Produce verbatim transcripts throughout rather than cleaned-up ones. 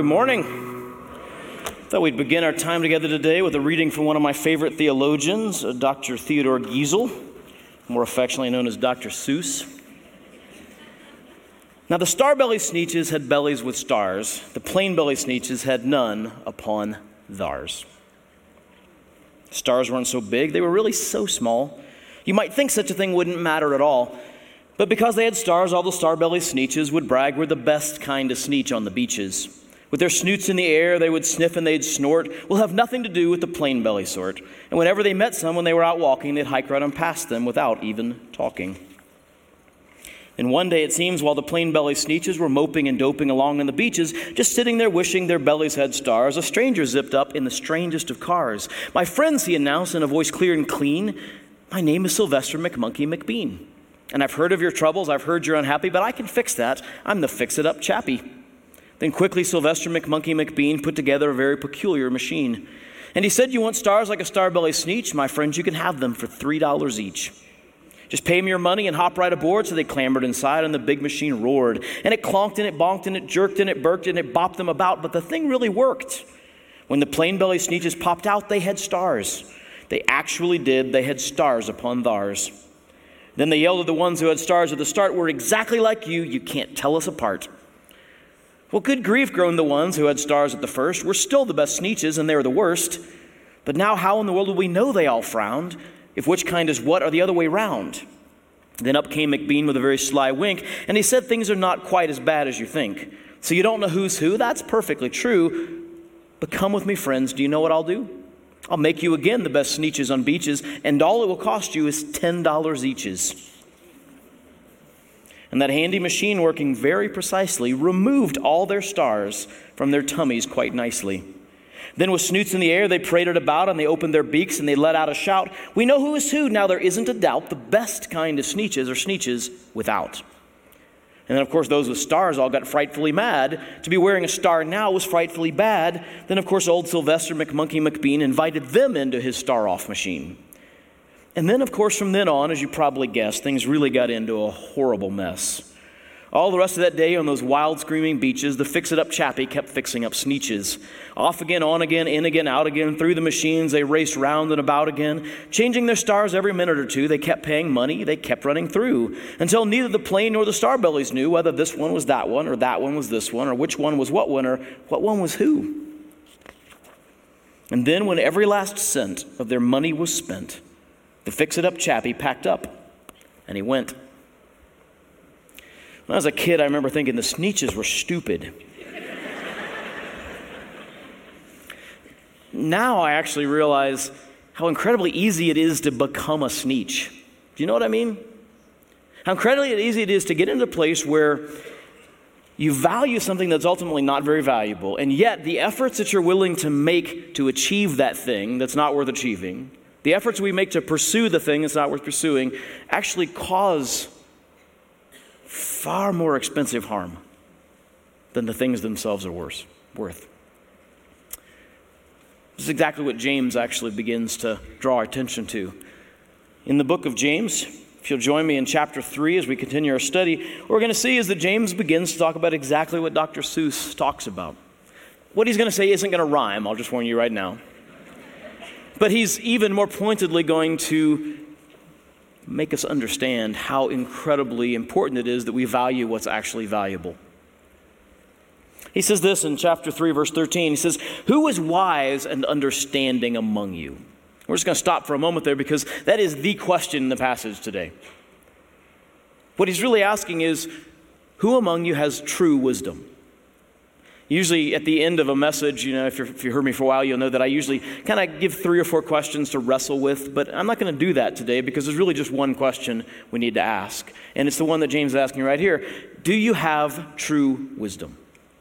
Good morning. Thought we'd begin our time together today with a reading from one of my favorite theologians, uh, Doctor Theodore Geisel, more affectionately known as Doctor Seuss. Now the star-bellied Sneetches had bellies with stars. The plain-bellied Sneetches had none upon theirs. Stars weren't so big, they were really so small. You might think such a thing wouldn't matter at all. But because they had stars, all the star-bellied Sneetches would brag we're the best kind of Sneetch on the beaches. With their snoots in the air, they would sniff and they'd snort. Will have nothing to do with the plain belly sort. And whenever they met someone they were out walking, they'd hike right on past them without even talking. And one day, it seems, while the plain belly Sneetches were moping and doping along on the beaches, just sitting there wishing their bellies had stars, a stranger zipped up in the strangest of cars. "My friends," he announced in a voice clear and clean, "my name is Sylvester McMonkey McBean. And I've heard of your troubles, I've heard you're unhappy, but I can fix that. I'm the fix-it-up chappie." Then quickly Sylvester McMonkey McBean put together a very peculiar machine. And he said, "You want stars like a star-belly Sneetch? My friends, you can have them for three dollars each. Just pay me your money and hop right aboard." So they clambered inside and the big machine roared. And it clonked and it bonked and it jerked and it burked and it bopped them about. But the thing really worked. When the plain-belly Sneetches popped out, they had stars. They actually did. They had stars upon theirs. Then they yelled at the ones who had stars at the start, "We're exactly like you. You can't tell us apart." "Well, good grief," groaned the ones who had stars at the first. "We're still the best Sneetches, and they're the worst. But now how in the world will we know?" they all frowned. "If which kind is what, or the other way round?" Then up came McBean with a very sly wink, and he said, "Things are not quite as bad as you think. So you don't know who's who? That's perfectly true. But come with me, friends. Do you know what I'll do? I'll make you again the best Sneetches on beaches, and all it will cost you is ten dollars eaches." And that handy machine, working very precisely, removed all their stars from their tummies quite nicely. Then with snoots in the air, they paraded about and they opened their beaks and they let out a shout, "We know who is who, now there isn't a doubt. The best kind of Sneetches are Sneetches without." And then, of course, those with stars all got frightfully mad. To be wearing a star now was frightfully bad. Then, of course, old Sylvester McMonkey McBean invited them into his star-off machine. And then, of course, from then on, as you probably guessed, things really got into a horrible mess. All the rest of that day on those wild screaming beaches, the fix-it-up chappie kept fixing up Sneetches. Off again, on again, in again, out again, through the machines, they raced round and about again. Changing their stars every minute or two, they kept paying money, they kept running through, until neither the plain nor the star-bellies knew whether this one was that one, or that one was this one, or which one was what one, or what one was who. And then when every last cent of their money was spent, the fix-it-up chappie packed up, and he went. When I was a kid, I remember thinking the Sneetches were stupid. Now I actually realize how incredibly easy it is to become a Sneetch. Do you know what I mean? How incredibly easy it is to get into a place where you value something that's ultimately not very valuable, and yet the efforts that you're willing to make to achieve that thing that's not worth achieving, the efforts we make to pursue the thing that's not worth pursuing, actually cause far more expensive harm than the things themselves are worth. worth. This is exactly what James actually begins to draw our attention to. In the book of James, if you'll join me in chapter three as we continue our study, what we're going to see is that James begins to talk about exactly what Doctor Seuss talks about. What he's going to say isn't going to rhyme, I'll just warn you right now. But he's even more pointedly going to make us understand how incredibly important it is that we value what's actually valuable. He says this in chapter three, verse thirteen. He says, "Who is wise and understanding among you?" We're just going to stop for a moment there because that is the question in the passage today. What he's really asking is, who among you has true wisdom? Usually at the end of a message, you know, if, you're, if you heard me for a while, you'll know that I usually kind of give three or four questions to wrestle with, but I'm not going to do that today because there's really just one question we need to ask, and it's the one that James is asking right here. Do you have true wisdom?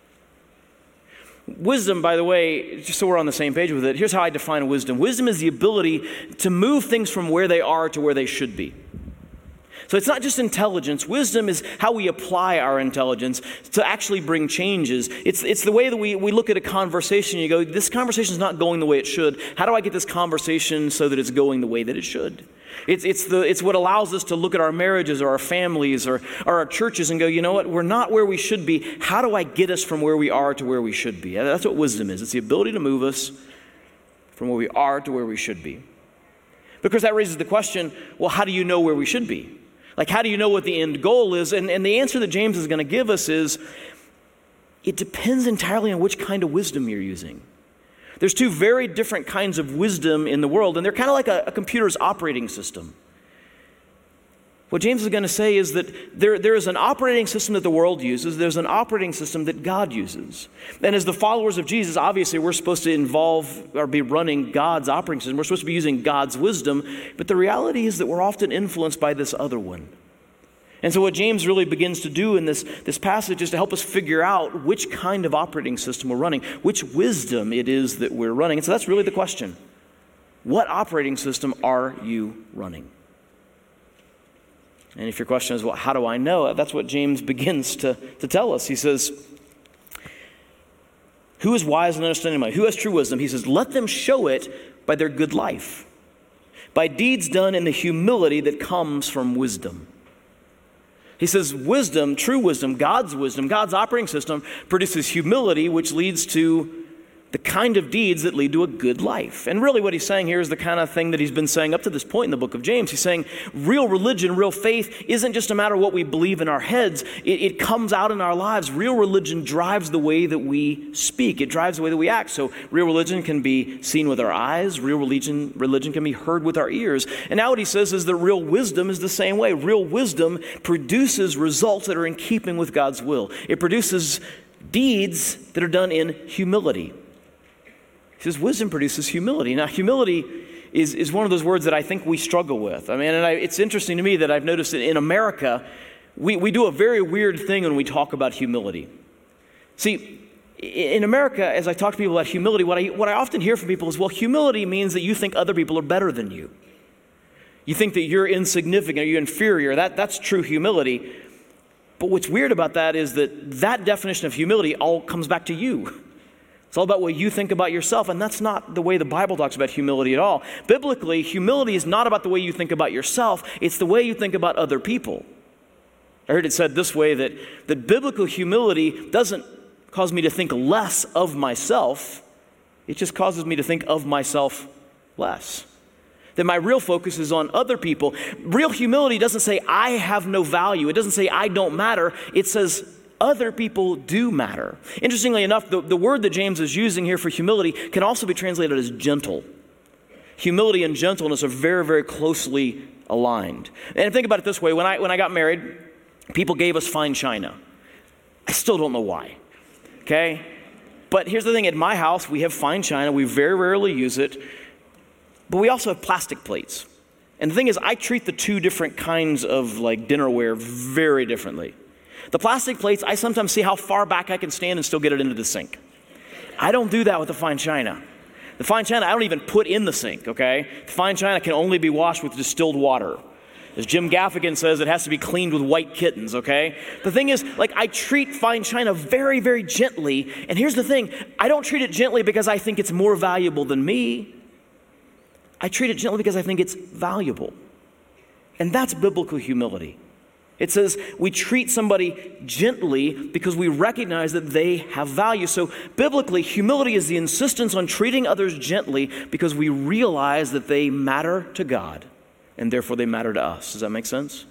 Wisdom, by the way, just so we're on the same page with it, here's how I define wisdom. Wisdom is the ability to move things from where they are to where they should be. So it's not just intelligence. Wisdom is how we apply our intelligence to actually bring changes. It's, it's the way that we, we look at a conversation and you go, this conversation is not going the way it should. How do I get this conversation so that it's going the way that it should? It's, it's, the, it's what allows us to look at our marriages or our families or, or our churches and go, you know what, we're not where we should be. How do I get us from where we are to where we should be? That's what wisdom is. It's the ability to move us from where we are to where we should be. Because that raises the question, well, how do you know where we should be? Like, how do you know what the end goal is? And, and the answer that James is going to give us is, it depends entirely on which kind of wisdom you're using. There's two very different kinds of wisdom in the world, and they're kind of like a, a computer's operating system. What James is going to say is that there, there is an operating system that the world uses. There's an operating system that God uses. And as the followers of Jesus, obviously, we're supposed to involve or be running God's operating system. We're supposed to be using God's wisdom. But the reality is that we're often influenced by this other one. And so what James really begins to do in this, this passage is to help us figure out which kind of operating system we're running, which wisdom it is that we're running. And so that's really the question. What operating system are you running? And if your question is, well, how do I know? That's what James begins to, to tell us. He says, who is wise and understanding mind? Who has true wisdom? He says, let them show it by their good life, by deeds done in the humility that comes from wisdom. He says wisdom, true wisdom, God's wisdom, God's operating system produces humility, which leads to the kind of deeds that lead to a good life. And really what he's saying here is the kind of thing that he's been saying up to this point in the book of James. He's saying real religion, real faith isn't just a matter of what we believe in our heads. It, it comes out in our lives. Real religion drives the way that we speak. It drives the way that we act. So real religion can be seen with our eyes. Real religion, religion can be heard with our ears. And now what he says is that real wisdom is the same way. Real wisdom produces results that are in keeping with God's will. It produces deeds that are done in humility. He says wisdom produces humility. Now, humility is, is one of those words that I think we struggle with. I mean, and I, it's interesting to me that I've noticed that in America, we, we do a very weird thing when we talk about humility. See, in America, as I talk to people about humility, what I, what I often hear from people is, well, humility means that you think other people are better than you. You think that you're insignificant or you're inferior. That, that's true humility. But what's weird about that is that that definition of humility all comes back to you. It's all about what you think about yourself, and that's not the way the Bible talks about humility at all. Biblically, humility is not about the way you think about yourself, it's the way you think about other people. I heard it said this way, that, that biblical humility doesn't cause me to think less of myself, it just causes me to think of myself less. That my real focus is on other people. Real humility doesn't say, I have no value. It doesn't say, I don't matter. It says, other people do matter. Interestingly enough, the, the word that James is using here for humility can also be translated as gentle. Humility and gentleness are very, very closely aligned. And think about it this way. When I, when I got married, people gave us fine china. I still don't know why. Okay? But here's the thing. At my house, we have fine china. We very rarely use it. But we also have plastic plates. And the thing is, I treat the two different kinds of like dinnerware very differently. The plastic plates, I sometimes see how far back I can stand and still get it into the sink. I don't do that with the fine china. The fine china, I don't even put in the sink, okay? The fine china can only be washed with distilled water. As Jim Gaffigan says, it has to be cleaned with white kittens, okay? The thing is, like, I treat fine china very, very gently. And here's the thing. I don't treat it gently because I think it's more valuable than me. I treat it gently because I think it's valuable. And that's biblical humility. It says we treat somebody gently because we recognize that they have value. So biblically, humility is the insistence on treating others gently because we realize that they matter to God and therefore they matter to us. Does that make sense?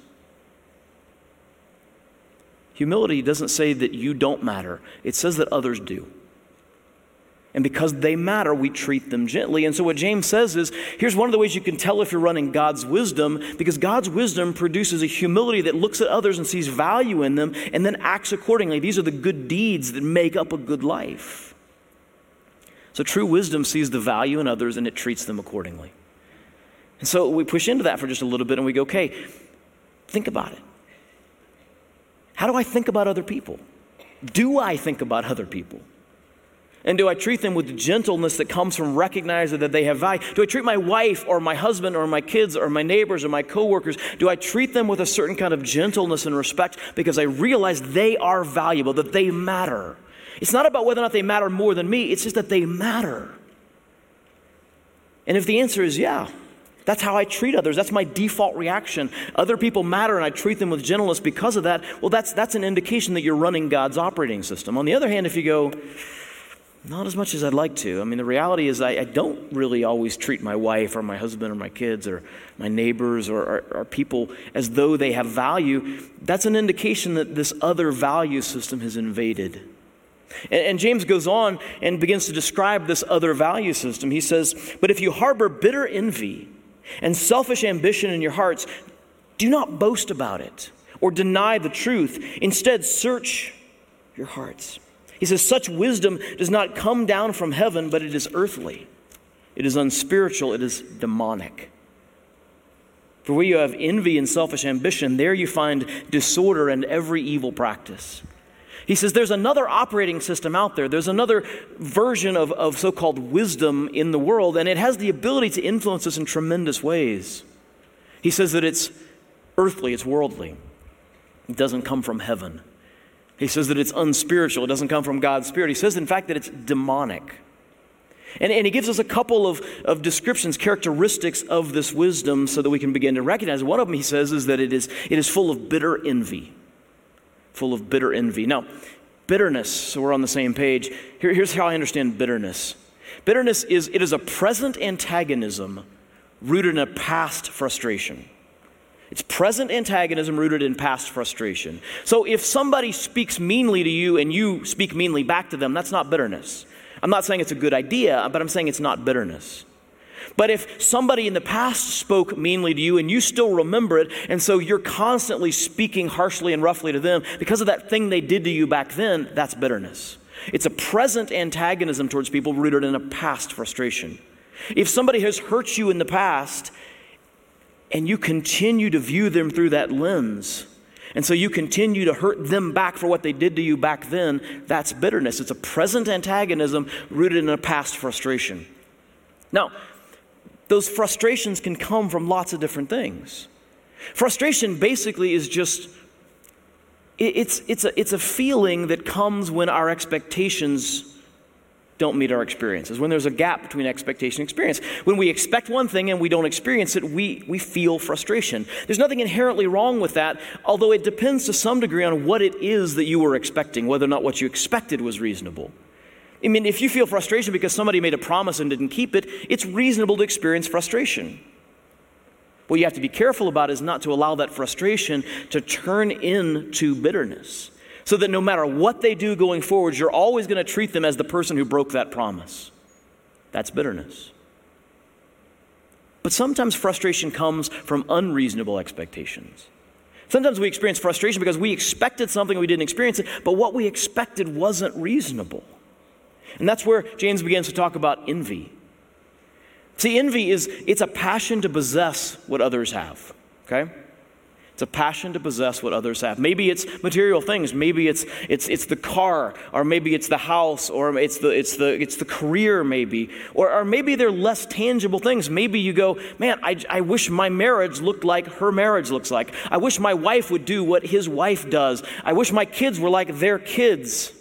Humility doesn't say that you don't matter. It says that others do. And because they matter, we treat them gently. And so what James says is, here's one of the ways you can tell if you're running God's wisdom, because God's wisdom produces a humility that looks at others and sees value in them and then acts accordingly. These are the good deeds that make up a good life. So true wisdom sees the value in others and it treats them accordingly. And so we push into that for just a little bit and we go, okay, think about it. How do I think about other people? Do I think about other people? And do I treat them with the gentleness that comes from recognizing that they have value? Do I treat my wife or my husband or my kids or my neighbors or my coworkers, do I treat them with a certain kind of gentleness and respect because I realize they are valuable, that they matter? It's not about whether or not they matter more than me, it's just that they matter. And if the answer is yeah, That's how I treat others. That's my default reaction. Other people matter and I treat them with gentleness because of that. Well, that's that's an indication that you're running God's operating system. On the other hand, if you go, not as much as I'd like to. I mean, the reality is I, I don't really always treat my wife or my husband or my kids or my neighbors or, or, or people as though they have value. That's an indication that this other value system has invaded. And, and James goes on and begins to describe this other value system. He says, but if you harbor bitter envy and selfish ambition in your hearts, do not boast about it or deny the truth. Instead, search your hearts. He says, such wisdom does not come down from heaven, but it is earthly. It is unspiritual. It is demonic. For where you have envy and selfish ambition, there you find disorder and every evil practice. He says there's another operating system out there. There's another version of, of so-called wisdom in the world, and it has the ability to influence us in tremendous ways. He says that it's earthly, it's worldly. It doesn't come from heaven. He says that it's unspiritual. It doesn't come from God's Spirit. He says, in fact, that it's demonic. And, and he gives us a couple of, of descriptions, characteristics of this wisdom so that we can begin to recognize. One of them, he says, is that it is, it is full of bitter envy. Full of bitter envy. Now, bitterness, so we're on the same page. Here, here's how I understand bitterness. Bitterness is, it is a present antagonism rooted in a past frustration. It's present antagonism rooted in past frustration. So if somebody speaks meanly to you and you speak meanly back to them, that's not bitterness. I'm not saying it's a good idea, but I'm saying it's not bitterness. But if somebody in the past spoke meanly to you and you still remember it, and so you're constantly speaking harshly and roughly to them because of that thing they did to you back then, that's bitterness. It's a present antagonism towards people rooted in a past frustration. If somebody has hurt you in the past and you continue to view them through that lens, and so you continue to hurt them back for what they did to you back then, that's bitterness. It's a present antagonism rooted in a past frustration. Now, those frustrations can come from lots of different things. Frustration basically is just, it's, it's, a, it's a feeling that comes when our expectations don't meet our experiences, when there's a gap between expectation and experience. When we expect one thing and we don't experience it, we, we feel frustration. There's nothing inherently wrong with that, although it depends to some degree on what it is that you were expecting, whether or not what you expected was reasonable. I mean, if you feel frustration because somebody made a promise and didn't keep it, it's reasonable to experience frustration. What you have to be careful about is not to allow that frustration to turn into bitterness, so that no matter what they do going forward, you're always going to treat them as the person who broke that promise. That's bitterness. But sometimes frustration comes from unreasonable expectations. Sometimes we experience frustration because we expected something and we didn't experience it, but what we expected wasn't reasonable. And that's where James begins to talk about envy. See, envy is, it's a passion to possess what others have, okay? It's a passion to possess what others have. Maybe it's material things. Maybe it's it's it's the car, or maybe it's the house, or it's the it's the it's the career, maybe, or or maybe they're less tangible things. Maybe you go, man, I I wish my marriage looked like her marriage looks like. I wish my wife would do what his wife does. I wish my kids were like their kids.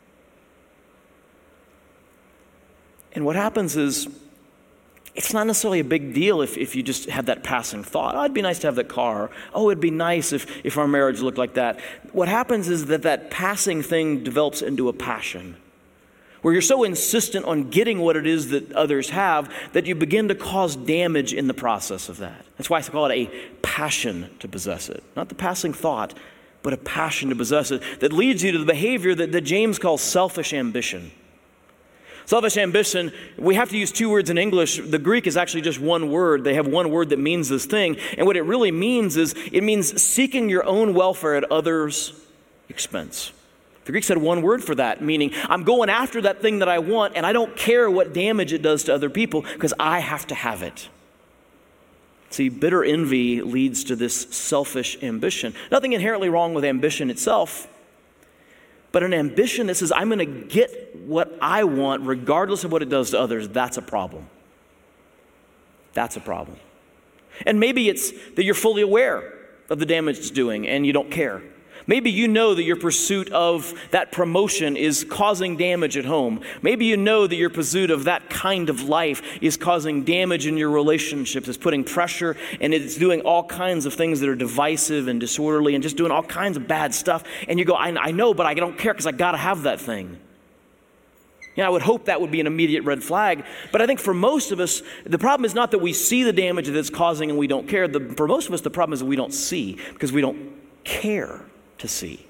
And what happens is, it's not necessarily a big deal if, if you just have that passing thought. Oh, it'd be nice to have that car. Oh, it'd be nice if, if our marriage looked like that. What happens is that that passing thing develops into a passion, where you're so insistent on getting what it is that others have that you begin to cause damage in the process of that. That's why I call it a passion to possess it. Not the passing thought, but a passion to possess it that leads you to the behavior that, that James calls selfish ambition. Selfish ambition, we have to use two words in English. The Greek is actually just one word. They have one word that means this thing. And what it really means is, it means seeking your own welfare at others' expense. The Greeks had one word for that, meaning I'm going after that thing that I want, and I don't care what damage it does to other people because I have to have it. See, bitter envy leads to this selfish ambition. Nothing inherently wrong with ambition itself, but an ambition that says, I'm going to get what I want regardless of what it does to others, that's a problem. That's a problem. And maybe it's that you're fully aware of the damage it's doing and you don't care. Maybe you know that your pursuit of that promotion is causing damage at home. Maybe you know that your pursuit of that kind of life is causing damage in your relationships. It's putting pressure and it's doing all kinds of things that are divisive and disorderly and just doing all kinds of bad stuff. And you go, I, I know, but I don't care because I got to have that thing. Yeah, I would hope that would be an immediate red flag. But I think for most of us, the problem is not that we see the damage that it's causing and we don't care. The, for most of us, the problem is that we don't see because we don't care to see.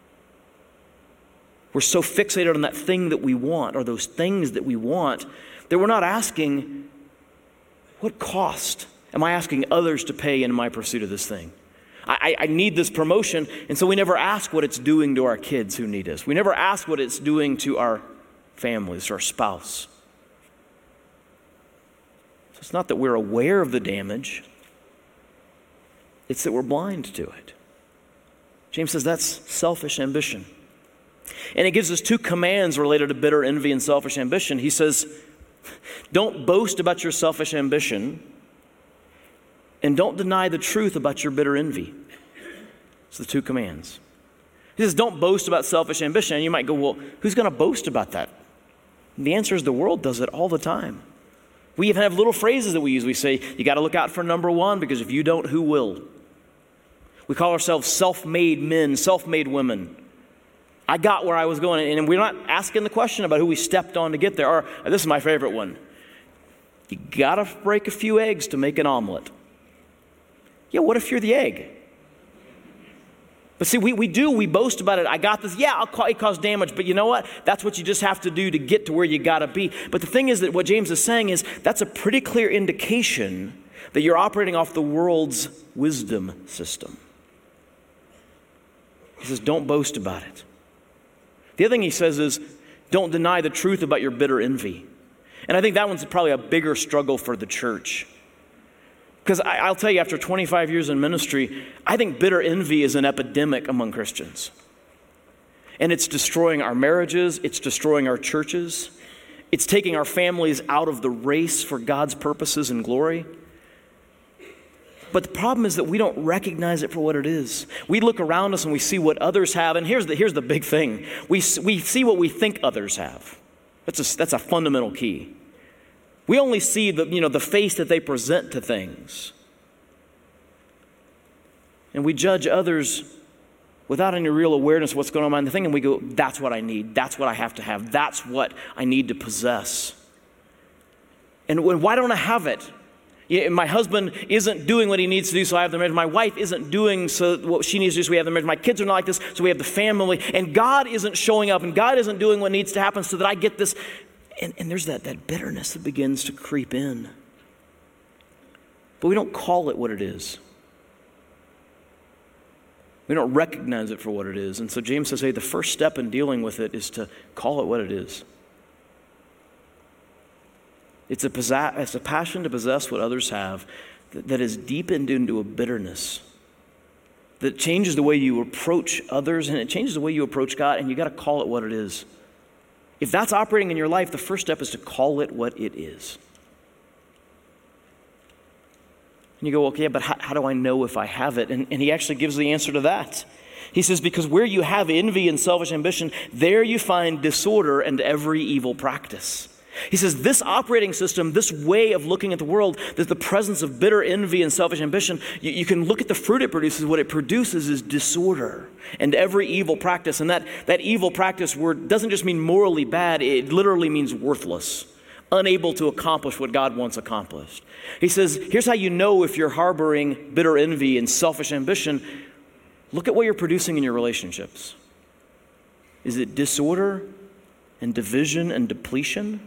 We're so fixated on that thing that we want or those things that we want that we're not asking, what cost am I asking others to pay in my pursuit of this thing? I, I need this promotion, and so we never ask what it's doing to our kids who need us. We never ask what it's doing to our families or our spouse. So it's not that we're aware of the damage, it's that we're blind to it. James says that's selfish ambition. And it gives us two commands related to bitter envy and selfish ambition. He says, don't boast about your selfish ambition, and don't deny the truth about your bitter envy. It's the two commands. He says, don't boast about selfish ambition. And you might go, well, who's going to boast about that? And the answer is the world does it all the time. We even have little phrases that we use. We say, you got to look out for number one, because if you don't, who will? We call ourselves self-made men, self-made women. I got where I was going, and we're not asking the question about who we stepped on to get there. Or this is my favorite one. You got to break a few eggs to make an omelet. Yeah, what if you're the egg? But see, we, we do, we boast about it. I got this. Yeah, I'll ca- it caused damage, but you know what? That's what you just have to do to get to where you got to be. But the thing is that what James is saying is that's a pretty clear indication that you're operating off the world's wisdom system. He says, don't boast about it. The other thing he says is, don't deny the truth about your bitter envy. And I think that one's probably a bigger struggle for the church. Because I'll tell you, after twenty-five years in ministry, I think bitter envy is an epidemic among Christians. And it's destroying our marriages, it's destroying our churches, it's taking our families out of the race for God's purposes and glory. But the problem is that we don't recognize it for what it is. We look around us and we see what others have, and here's the, here's the big thing. We, we see what we think others have. That's a, that's a fundamental key. We only see the, you know, the face that they present to things. And we judge others without any real awareness of what's going on in the thing, and we go, that's what I need. That's what I have to have. That's what I need to possess. And when, why don't I have it? Yeah, my husband isn't doing what he needs to do, so I have the marriage. My wife isn't doing so what she needs to do, so we have the marriage. My kids are not like this, so we have the family. And God isn't showing up, and God isn't doing what needs to happen so that I get this. And, and there's that, that bitterness that begins to creep in. But we don't call it what it is. We don't recognize it for what it is. And so James says, hey, the first step in dealing with it is to call it what it is. It's a, possess- it's a passion to possess what others have that, that is deepened into a bitterness that changes the way you approach others, and it changes the way you approach God, and you got to call it what it is. If that's operating in your life, the first step is to call it what it is. And you go, okay, but how, how do I know if I have it? And, and he actually gives the answer to that. He says, because where you have envy and selfish ambition, there you find disorder and every evil practice. He says this operating system, this way of looking at the world, that the presence of bitter envy and selfish ambition, you, you can look at the fruit it produces. What it produces is disorder and every evil practice. And that, that evil practice word doesn't just mean morally bad, it literally means worthless, unable to accomplish what God wants accomplished. He says, here's how you know if you're harboring bitter envy and selfish ambition. Look at what you're producing in your relationships. Is it disorder and division and depletion?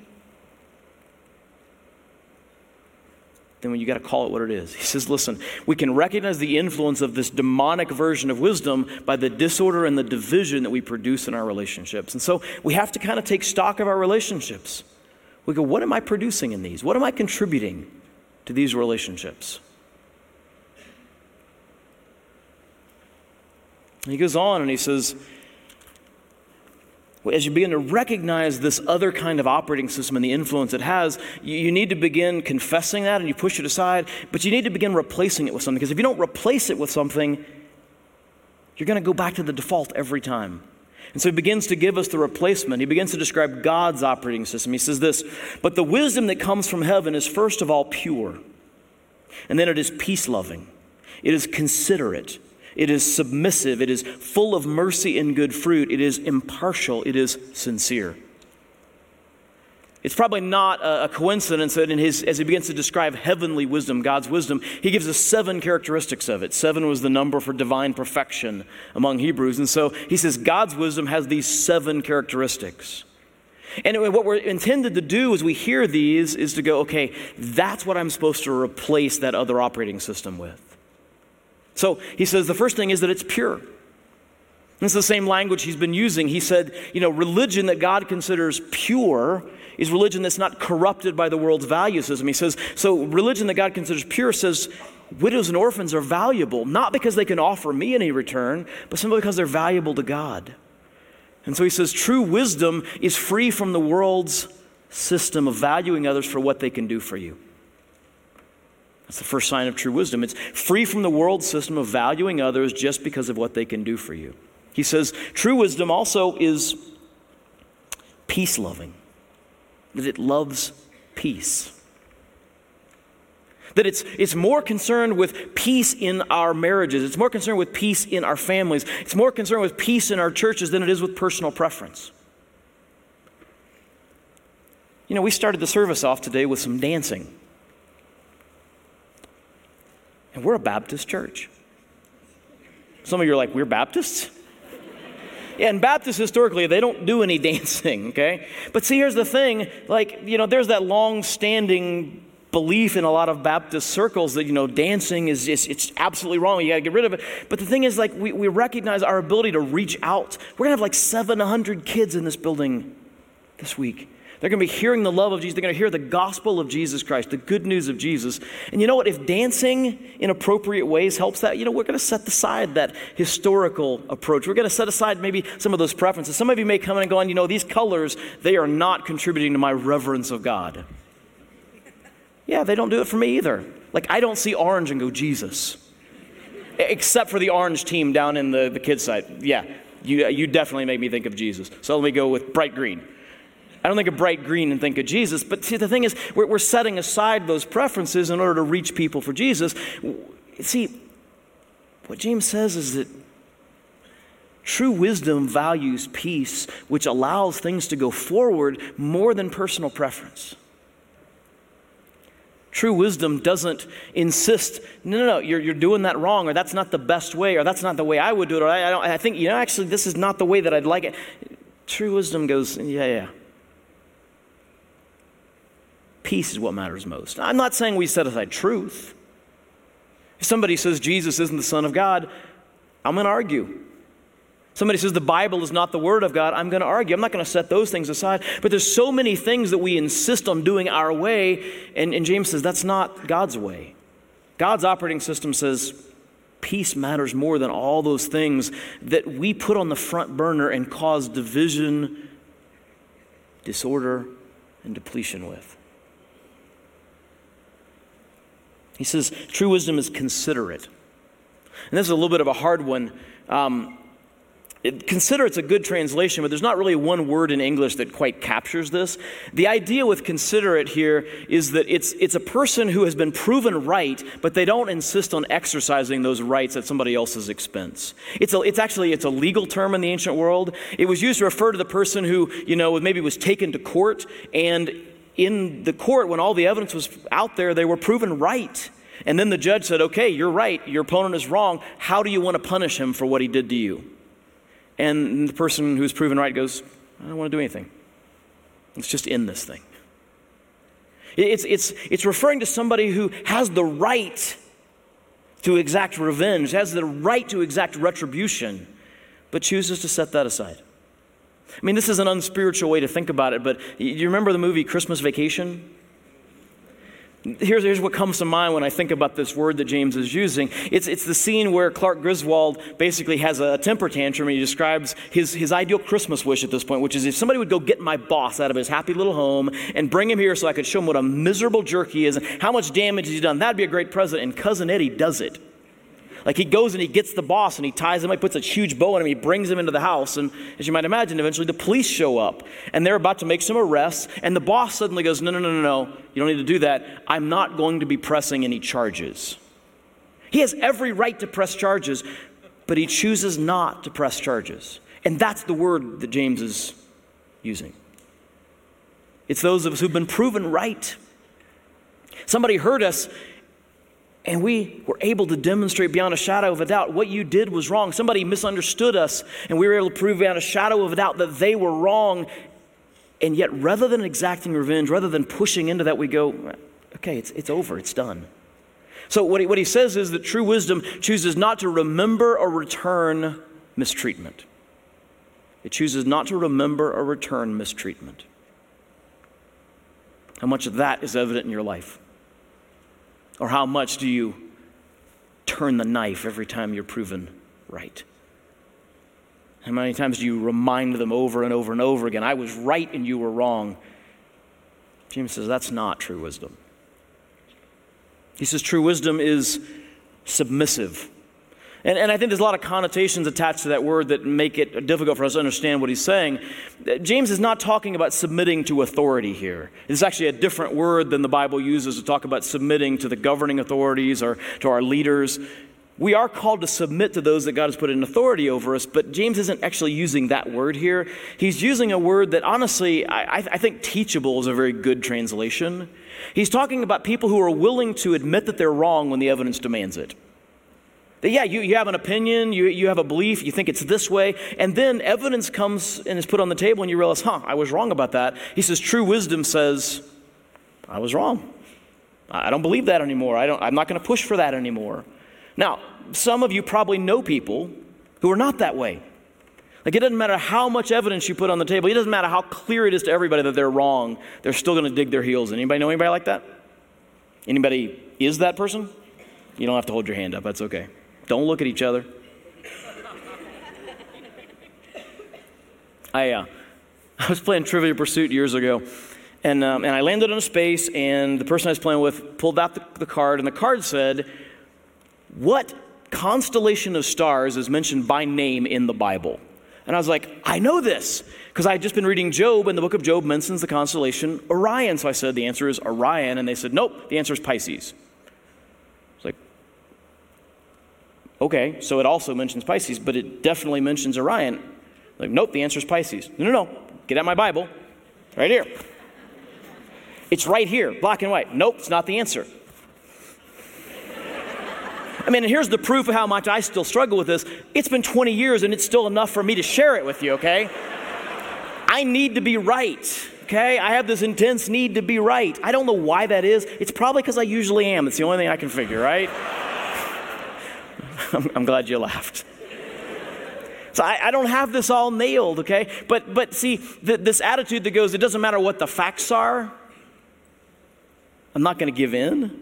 Then when you got to call it what it is. He says, listen, we can recognize the influence of this demonic version of wisdom by the disorder and the division that we produce in our relationships. And so we have to kind of take stock of our relationships. We go, what am I producing in these? What am I contributing to these relationships? And he goes on and he says, as you begin to recognize this other kind of operating system and the influence it has, you, you need to begin confessing that and you push it aside, but you need to begin replacing it with something. Because if you don't replace it with something, You're going to go back to the default every time. And so he begins to give us the replacement. He begins to describe God's operating system. He says this, but the wisdom that comes from heaven is first of all pure. And then it is peace-loving. It is considerate. It is submissive. It is full of mercy and good fruit. It is impartial. It is sincere. It's probably not a coincidence that in his, as he begins to describe heavenly wisdom, God's wisdom, he gives us seven characteristics of it. Seven was the number for divine perfection among Hebrews. And so he says God's wisdom has these seven characteristics. And what we're intended to do as we hear these is to go, okay, that's what I'm supposed to replace that other operating system with. So he says the first thing is that it's pure. This is the same language he's been using. He said, you know, religion that God considers pure is religion that's not corrupted by the world's value system. He says, so religion that God considers pure says widows and orphans are valuable, not because they can offer me any return, but simply because they're valuable to God. And so he says true wisdom is free from the world's system of valuing others for what they can do for you. That's the first sign of true wisdom. It's free from the world's system of valuing others just because of what they can do for you. He says true wisdom also is peace-loving, that it loves peace. That it's, it's more concerned with peace in our marriages. It's more concerned with peace in our families. It's more concerned with peace in our churches than it is with personal preference. You know, we started the service off today with some dancing. And we're a Baptist church. Some of you are like, we're Baptists? Yeah, and Baptists historically, they don't do any dancing, okay? But see, here's the thing, like, you know, there's that long-standing belief in a lot of Baptist circles that, you know, dancing is just, it's absolutely wrong. You got to get rid of it. But the thing is, like, we, we recognize our ability to reach out. We're going to have like seven hundred kids in this building this week. They're going to be hearing the love of Jesus. They're going to hear the gospel of Jesus Christ, the good news of Jesus. And you know what? If dancing in appropriate ways helps that, you know, we're going to set aside that historical approach. We're going to set aside maybe some of those preferences. Some of you may come in and go on, you know, these colors, they are not contributing to my reverence of God. Yeah, they don't do it for me either. Like, I don't see orange and go, Jesus. Except for the orange team down in the, the kids' side. Yeah, you, you definitely make me think of Jesus. So let me go with bright green. I don't think of bright green and think of Jesus, but see, the thing is, we're, we're setting aside those preferences in order to reach people for Jesus. See, what James says is that true wisdom values peace, which allows things to go forward more than personal preference. True wisdom doesn't insist, no, no, no, you're, you're doing that wrong, or that's not the best way, or that's not the way I would do it, or I, I, don't, I think, you know, actually, this is not the way that I'd like it. True wisdom goes, yeah, yeah. Peace is what matters most. I'm not saying we set aside truth. If somebody says Jesus isn't the Son of God, I'm going to argue. Somebody says the Bible is not the Word of God, I'm going to argue. I'm not going to set those things aside. But there's so many things that we insist on doing our way, and, and James says that's not God's way. God's operating system says peace matters more than all those things that we put on the front burner and cause division, disorder, and depletion with. He says true wisdom is considerate. And this is a little bit of a hard one. Um, it, considerate's a good translation, but there's not really one word in English that quite captures this. The idea with considerate here is that it's it's a person who has been proven right, but they don't insist on exercising those rights at somebody else's expense. It's a, it's actually it's a legal term in the ancient world. It was used to refer to the person who, you know, maybe was taken to court, and in the court, when all the evidence was out there, they were proven right. And then the judge said, okay, you're right. Your opponent is wrong. How do you want to punish him for what he did to you? And the person who's proven right goes, I don't want to do anything. Let's just end this thing. It's, it's, it's referring to somebody who has the right to exact revenge, has the right to exact retribution, but chooses to set that aside. I mean, this is an unspiritual way to think about it, but you remember the movie Christmas Vacation? Here's, here's what comes to mind when I think about this word that James is using. It's, it's the scene where Clark Griswold basically has a temper tantrum, and he describes his, his ideal Christmas wish at this point, which is if somebody would go get my boss out of his happy little home and bring him here so I could show him what a miserable jerk he is and how much damage he's done, that'd be a great present. And Cousin Eddie does it. Like he goes and he gets the boss and he ties him up, he puts a huge bow on him, he brings him into the house. And as you might imagine, eventually the police show up and they're about to make some arrests. And the boss suddenly goes, no, no, no, no, no, you don't need to do that. I'm not going to be pressing any charges. He has every right to press charges, but he chooses not to press charges. And that's the word that James is using. It's those of us who've been proven right. Somebody hurt us, and we were able to demonstrate beyond a shadow of a doubt what you did was wrong. Somebody misunderstood us, and we were able to prove beyond a shadow of a doubt that they were wrong. And yet, rather than exacting revenge, rather than pushing into that, we go, okay, it's, it's over, it's done. So what he, what he says is that true wisdom chooses not to remember or return mistreatment. It chooses not to remember or return mistreatment. How much of that is evident in your life? Or how much do you turn the knife every time you're proven right? How many times do you remind them over and over and over again, I was right and you were wrong? James says that's not true wisdom. He says true wisdom is submissive. And, and I think there's a lot of connotations attached to that word that make it difficult for us to understand what he's saying. James is not talking about submitting to authority here. It's actually a different word than the Bible uses to talk about submitting to the governing authorities or to our leaders. We are called to submit to those that God has put in authority over us, but James isn't actually using that word here. He's using a word that honestly, I, I think teachable is a very good translation. He's talking about people who are willing to admit that they're wrong when the evidence demands it. Yeah, you, you have an opinion, you, you have a belief, you think it's this way, and then evidence comes and is put on the table and you realize, huh, I was wrong about that. He says true wisdom says, I was wrong. I don't believe that anymore. I don't, I'm not going to push for that anymore. Now, some of you probably know people who are not that way. Like it doesn't matter how much evidence you put on the table, it doesn't matter how clear it is to everybody that they're wrong, they're still going to dig their heels in. Anybody know anybody like that? Anybody is that person? You don't have to hold your hand up, that's okay. Don't look at each other. I uh, I was playing Trivial Pursuit years ago, and um, and I landed on a space, and the person I was playing with pulled out the, the card, and the card said, what constellation of stars is mentioned by name in the Bible? And I was like, I know this, because I had just been reading Job, and the book of Job mentions the constellation Orion. So I said, the answer is Orion, and they said, nope, the answer is Pisces. Okay, so it also mentions Pisces, but it definitely mentions Orion. Like, nope, the answer is Pisces. No, no, no, get out my Bible. Right here. It's right here, black and white. Nope, it's not the answer. I mean, and here's the proof of how much I still struggle with this. It's been twenty years, and it's still enough for me to share it with you, okay? I need to be right, okay? I have this intense need to be right. I don't know why that is. It's probably because I usually am. It's the only thing I can figure, right? I'm glad you laughed. So I, I don't have this all nailed, okay? But but see, th- this attitude that goes, it doesn't matter what the facts are, I'm not going to give in.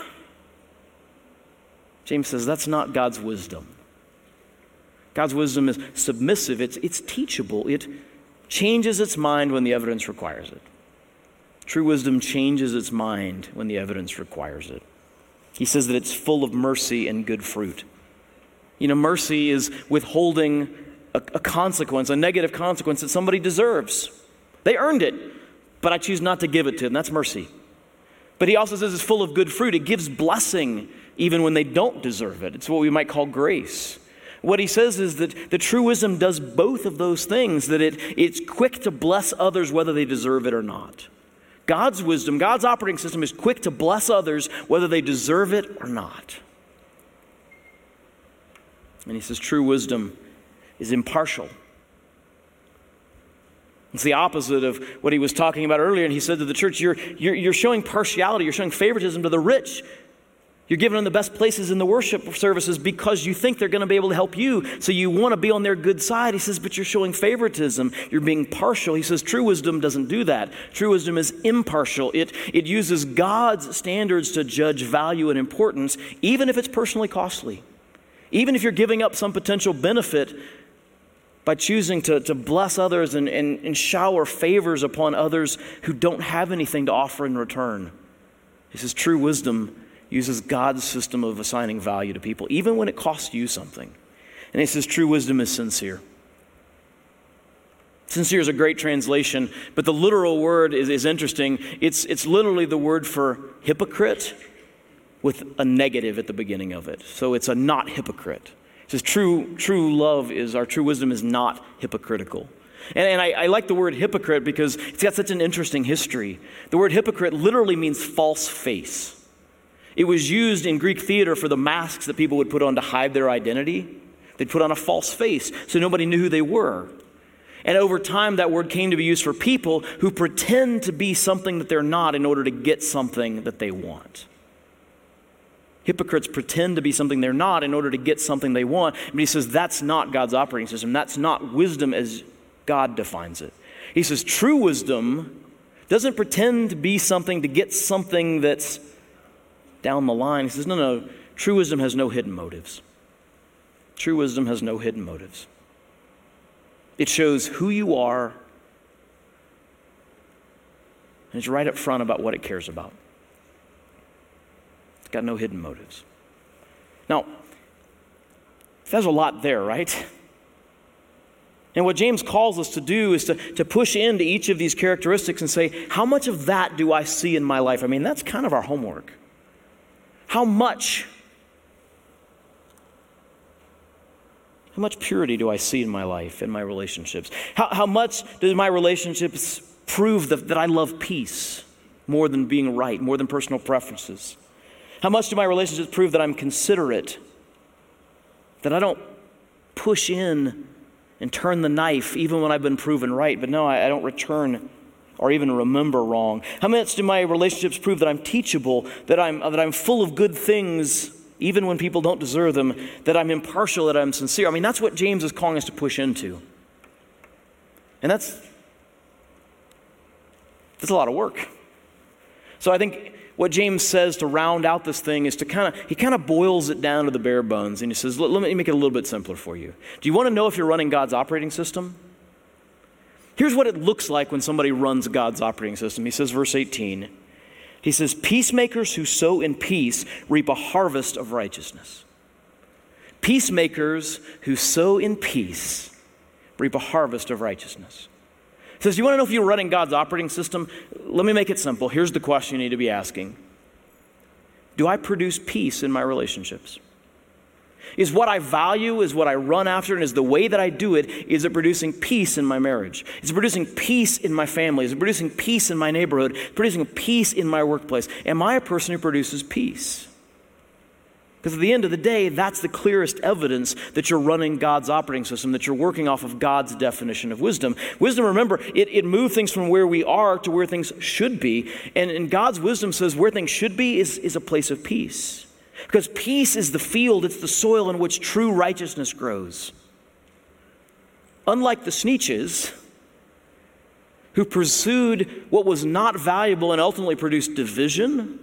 James says that's not God's wisdom. God's wisdom is submissive. It's, it's teachable. It changes its mind when the evidence requires it. True wisdom changes its mind when the evidence requires it. He says that it's full of mercy and good fruit. You know, mercy is withholding a, a consequence, a negative consequence that somebody deserves. They earned it, but I choose not to give it to them. That's mercy. But he also says it's full of good fruit. It gives blessing even when they don't deserve it. It's what we might call grace. What he says is that the true wisdom does both of those things, that it, it's quick to bless others whether they deserve it or not. God's wisdom, God's operating system is quick to bless others whether they deserve it or not. And he says true wisdom is impartial. It's the opposite of what he was talking about earlier. And he said to the church, you're, you're, you're showing partiality, you're showing favoritism to the rich. You're giving them the best places in the worship services because you think they're going to be able to help you. So you want to be on their good side. He says, but you're showing favoritism. You're being partial. He says true wisdom doesn't do that. True wisdom is impartial. It, it uses God's standards to judge value and importance, even if it's personally costly. Even if you're giving up some potential benefit by choosing to, to bless others and, and, and shower favors upon others who don't have anything to offer in return. He says true wisdom uses God's system of assigning value to people, even when it costs you something. And he says true wisdom is sincere. Sincere is a great translation, but the literal word is, is interesting. It's, it's literally the word for hypocrite with a negative at the beginning of it. So it's a not hypocrite. It says true, true love is, our true wisdom is not hypocritical. And, and I, I like the word hypocrite because it's got such an interesting history. The word hypocrite literally means false face. It was used in Greek theater for the masks that people would put on to hide their identity. They'd put on a false face so nobody knew who they were. And over time, that word came to be used for people who pretend to be something that they're not in order to get something that they want. Hypocrites pretend to be something they're not in order to get something they want. But he says that's not God's operating system. That's not wisdom as God defines it. He says true wisdom doesn't pretend to be something to get something that's down the line. He says, no, no, true wisdom has no hidden motives. True wisdom has no hidden motives. It shows who you are, and it's right up front about what it cares about. It's got no hidden motives. Now, there's a lot there, right? And what James calls us to do is to, to push into each of these characteristics and say, how much of that do I see in my life? I mean, that's kind of our homework. How much How much purity do I see in my life, in my relationships? How, how much do my relationships prove that, that I love peace more than being right, more than personal preferences? How much do my relationships prove that I'm considerate, that I don't push in and turn the knife even when I've been proven right, but no, I, I don't return or even remember wrong? How much do my relationships prove that I'm teachable, that I'm, that I'm full of good things even when people don't deserve them, that I'm impartial, that I'm sincere? I mean, that's what James is calling us to push into. And that's, that's a lot of work. So I think what James says to round out this thing is to kind of, he kind of boils it down to the bare bones. And he says, let, let me make it a little bit simpler for you. Do you want to know if you're running God's operating system? Here's what it looks like when somebody runs God's operating system. He says, verse eighteen, he says, peacemakers who sow in peace reap a harvest of righteousness. Peacemakers who sow in peace reap a harvest of righteousness. He says, you want to know if you're running God's operating system? Let me make it simple. Here's the question you need to be asking. Do I produce peace in my relationships? Is what I value, is what I run after, and is the way that I do it, is it producing peace in my marriage? Is it producing peace in my family? Is it producing peace in my neighborhood? Producing peace in my workplace? Am I a person who produces peace? Because at the end of the day, that's the clearest evidence that you're running God's operating system, that you're working off of God's definition of wisdom. Wisdom, remember, it, it moves things from where we are to where things should be. And, and God's wisdom says where things should be is, is a place of peace. Because peace is the field, it's the soil in which true righteousness grows. Unlike the Sneetches, who pursued what was not valuable and ultimately produced division,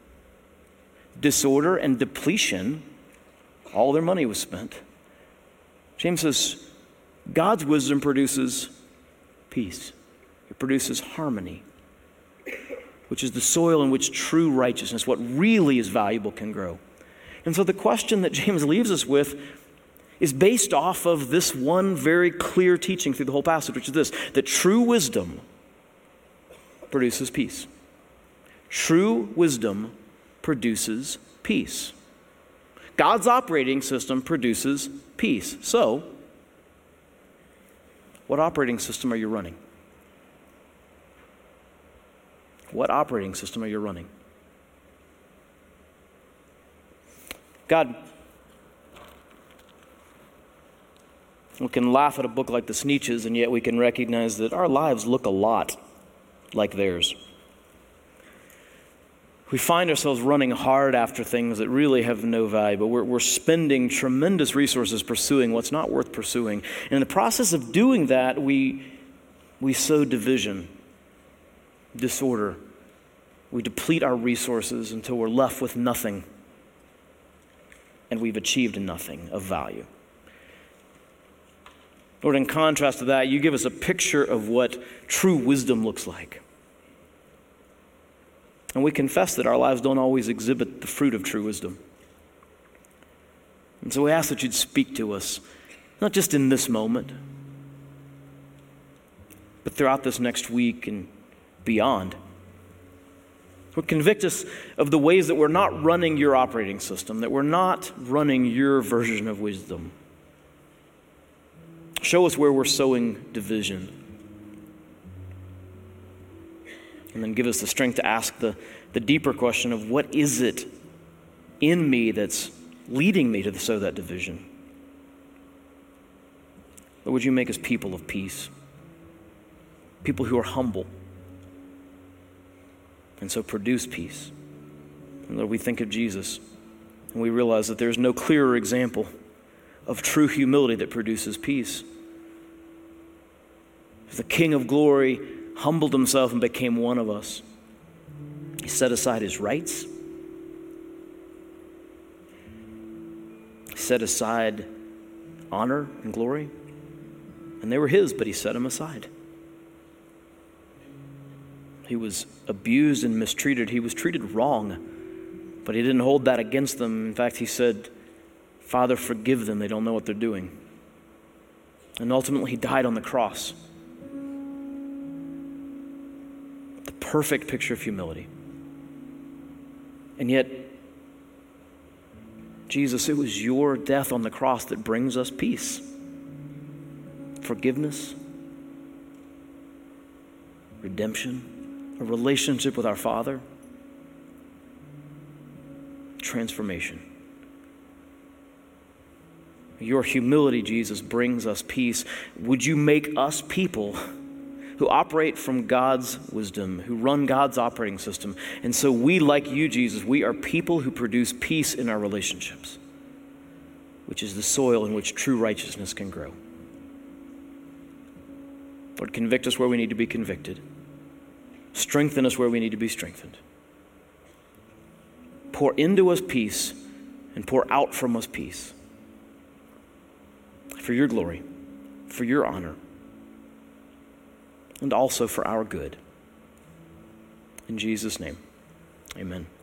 disorder, and depletion, all their money was spent. James says, God's wisdom produces peace. It produces harmony, which is the soil in which true righteousness, what really is valuable, can grow. And so the question that James leaves us with is based off of this one very clear teaching through the whole passage, which is this, that true wisdom produces peace. True wisdom produces peace. God's operating system produces peace. So, what operating system are you running? What operating system are you running? God, we can laugh at a book like the Sneetches, and yet we can recognize that our lives look a lot like theirs. We find ourselves running hard after things that really have no value, but we're, we're spending tremendous resources pursuing what's not worth pursuing. And in the process of doing that, we, we sow division, disorder. We deplete our resources until we're left with nothing, and we've achieved nothing of value. Lord, in contrast to that, you give us a picture of what true wisdom looks like. And we confess that our lives don't always exhibit the fruit of true wisdom. And so we ask that you'd speak to us, not just in this moment, but throughout this next week and beyond. Lord, convict us of the ways that we're not running your operating system, that we're not running your version of wisdom. Show us where we're sowing division. And then give us the strength to ask the, the deeper question of what is it in me that's leading me to sow that division? Lord, would you make us people of peace? People who are humble. And so produce peace. And Lord, we think of Jesus and we realize that there's no clearer example of true humility that produces peace. The King of glory humbled himself and became one of us. He set aside his rights. He set aside honor and glory. And they were his, but he set them aside. He was abused and mistreated. He was treated wrong, but he didn't hold that against them. In fact, he said, Father, forgive them. They don't know what they're doing. And ultimately, he died on the cross. The perfect picture of humility. And yet, Jesus, it was your death on the cross that brings us peace, forgiveness, redemption, a relationship with our Father, transformation. Your humility, Jesus, brings us peace. Would you make us people who operate from God's wisdom, who run God's operating system? And so we, like you, Jesus, we are people who produce peace in our relationships, which is the soil in which true righteousness can grow. Lord, convict us where we need to be convicted. Strengthen us where we need to be strengthened. Pour into us peace and pour out from us peace. For your glory, for your honor, and also for our good. In Jesus' name, amen.